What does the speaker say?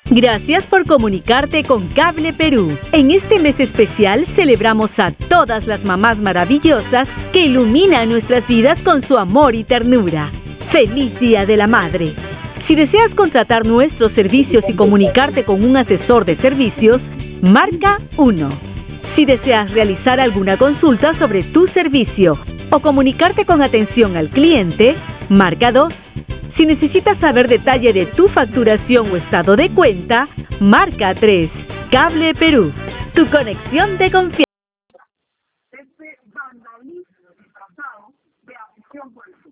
Gracias por comunicarte con Cable Perú. En este mes especial celebramos a todas las mamás maravillosas que iluminan nuestras vidas con su amor y ternura. ¡Feliz Día de la Madre! Si deseas contratar nuestros servicios y comunicarte con un asesor de servicios, marca 1. Si deseas realizar alguna consulta sobre tu servicio o comunicarte con atención al cliente, marca 2. Si necesitas saber detalle de tu facturación o estado de cuenta, marca 3. Cable Perú, tu conexión de confianza. Este vandalismo disfrazado de afición por el